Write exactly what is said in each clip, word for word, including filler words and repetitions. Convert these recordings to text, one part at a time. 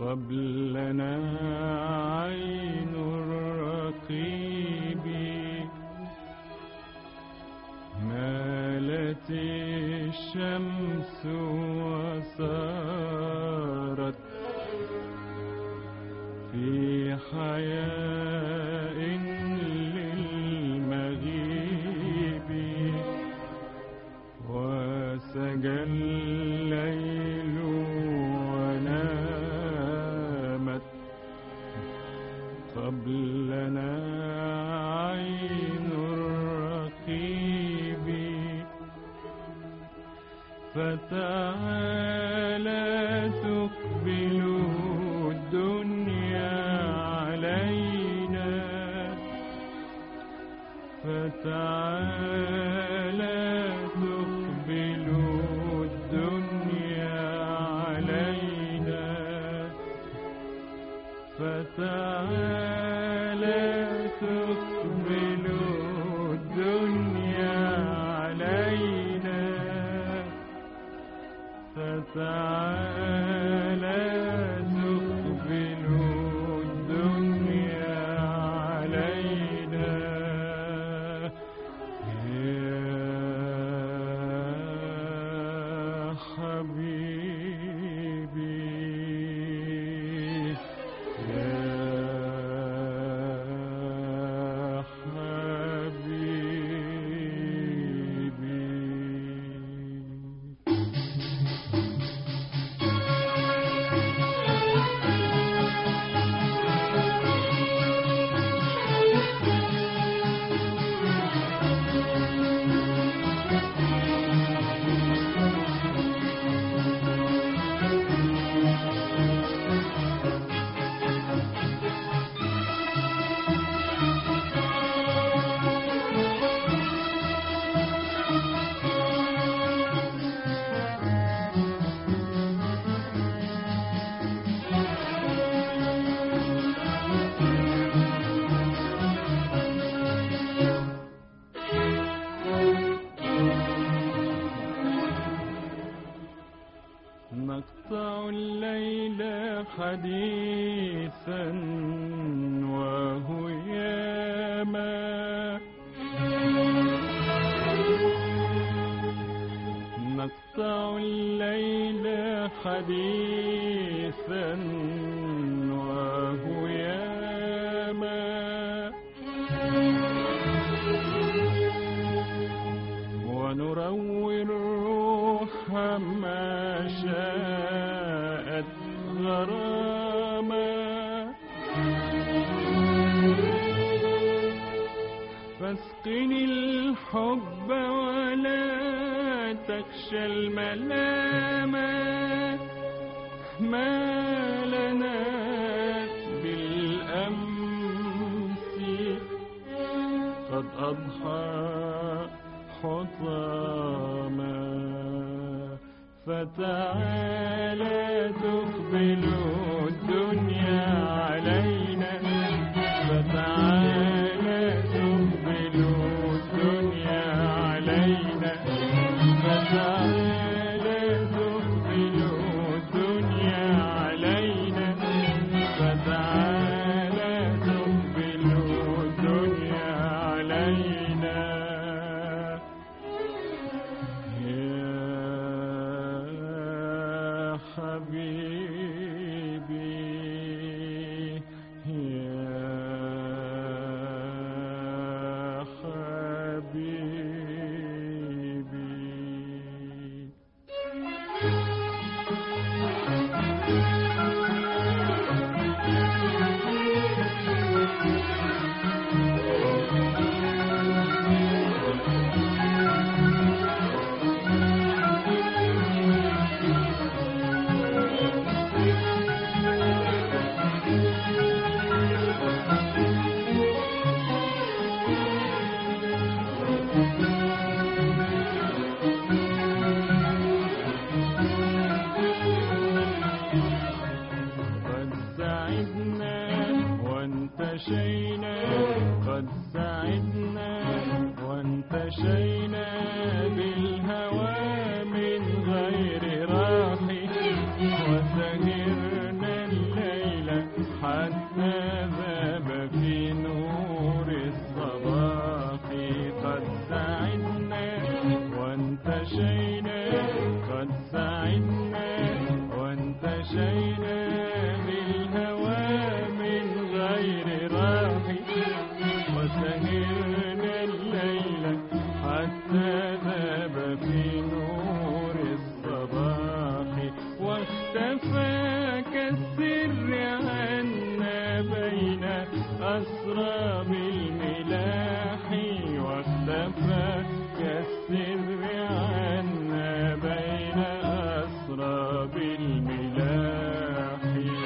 قبلنا عين الرقيب مالت الشمس وسارت في حياء للمغيب وسجى الليل ونامت قبلنا عين الرقيب فتعالى تقبل الدنيا علينا فتعالى تقبل الدنيا علينا فتعالى تقبل الدنيا علينا فتعالى تقبل الدنيا علينا يا حبيبي يا نقطع الليل حديثا وهياما نقطع الليل حديثا وهياما ونروي الروح ما شاءت غراما فاسقني الحب ولا تخشى الملامة ما لنا بالأمس قد أضحى حطاما فتعالى تقبل الدنيا علينا فتعالى تقبل الدنيا علينا فتعالى تقبل الدنيا علينا فتعالى تقبل الدنيا علينا حبيبي يا حبيبي وانتشينا قد سعدنا وانتشينا بالهوى من غير راح وسهرنا واختفى كالسر عنا بين أسراب الملاح، واختفى كالسر عنا بين أسراب الملاح.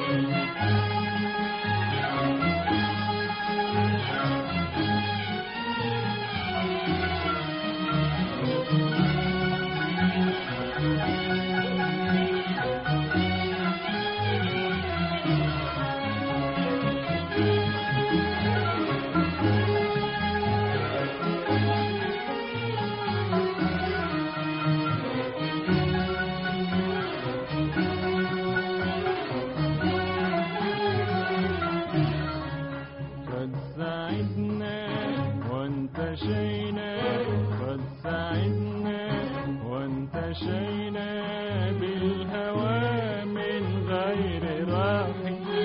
قد سعدنا وانتشينا، قد سعدنا وانتشينا بالهوى من غير راح،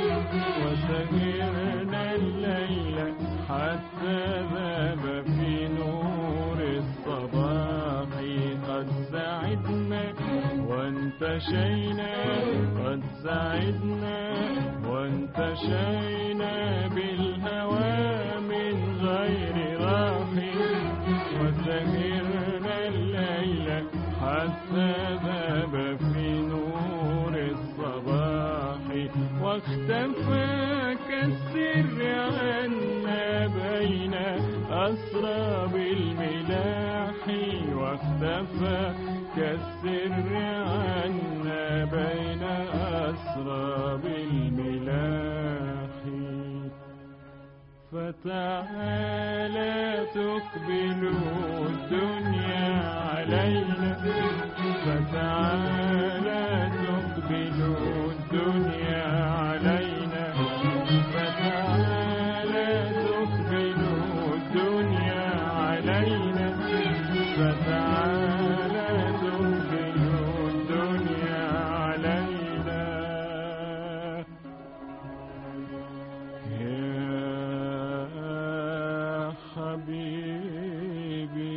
وسهرنا الليل حتى ذاب في نور الصباح. قد سعدنا وانتشينا، قد سعدنا وانتشينا بالهوى من غير راح، وسهرنا الليل حتى ذاب في نور الصباح. واختفى كالسر عنا بين أسراب الملاح، واختفى كالسر عنا بين أسراب الملاح. فتعالى تقبل الدنيا علينا، فتعالى تقبل الدنيا علينا، فتعالى تقبل الدنيا علينا، فتعالى تقبل الدنيا علينا. يا حبيبي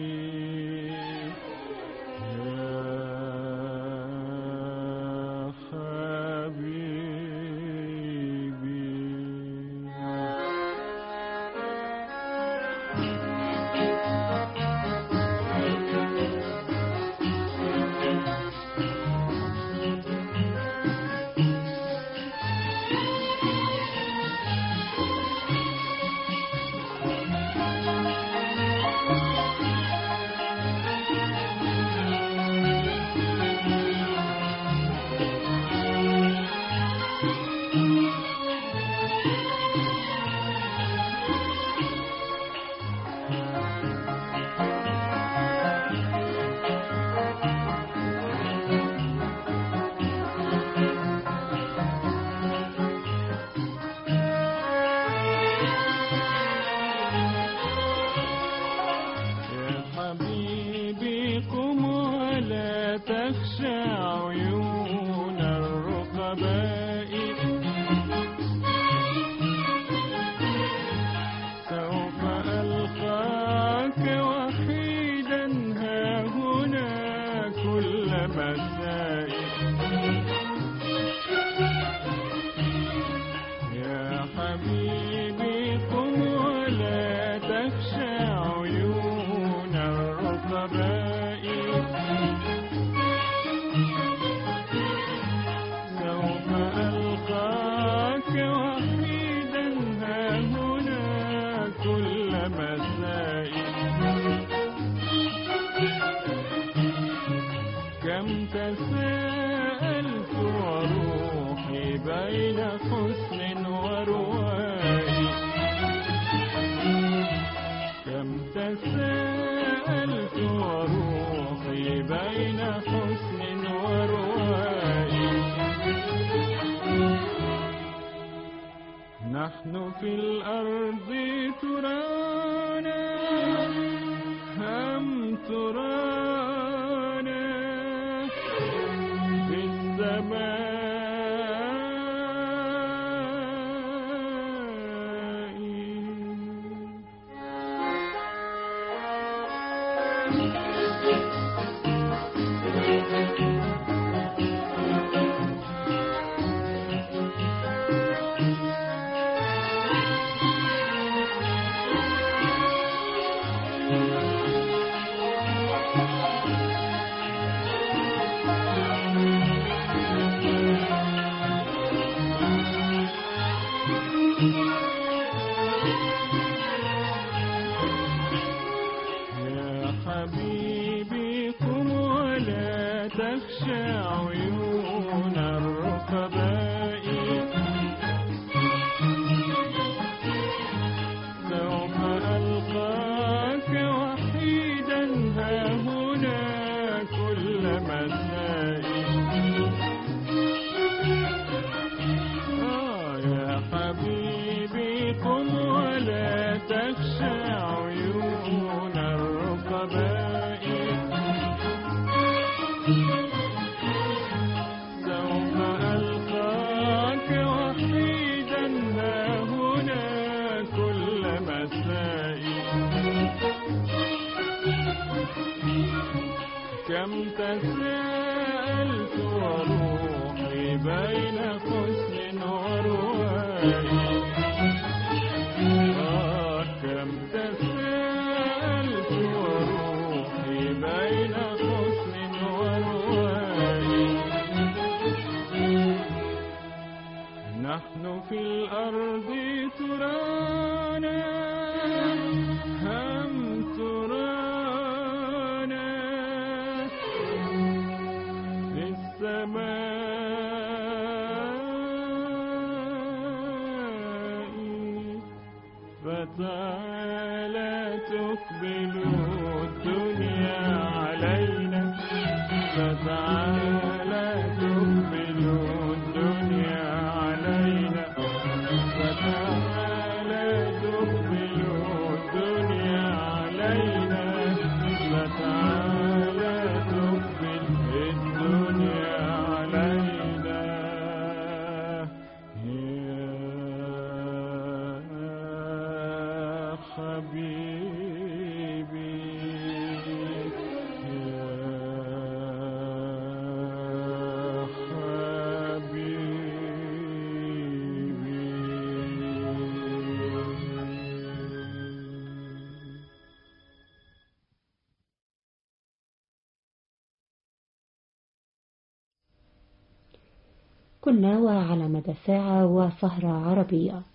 تخشى عيون الرقباء، سوف ألقاك وحيدا ها هنا كل مساء. يا حبيبي قم ولا تخشى عيون الرقباء، سوف ألقاك وحيدا ها هنا كل مساء. كم تساءلت وروحي بين حسن ورواء، كم تساءلت وروحي بين حسن ورواء. نحن في الأرض ترانا هم ترانا في السماء. بين حسن ورواي. آه كم تسألت وروحي بين حسن ورواي. نحن في الأرض ترانا هم ترانا في السماء. فتعالى تقبل الدنيا علينا. فتعالى تقبل الدنيا علينا. فتعالى تقبل الدنيا علينا. فتعالى تقبل الدنيا علينا. يا حبيبي يا كنا وعلى مدى ساعة وسهرة عربية.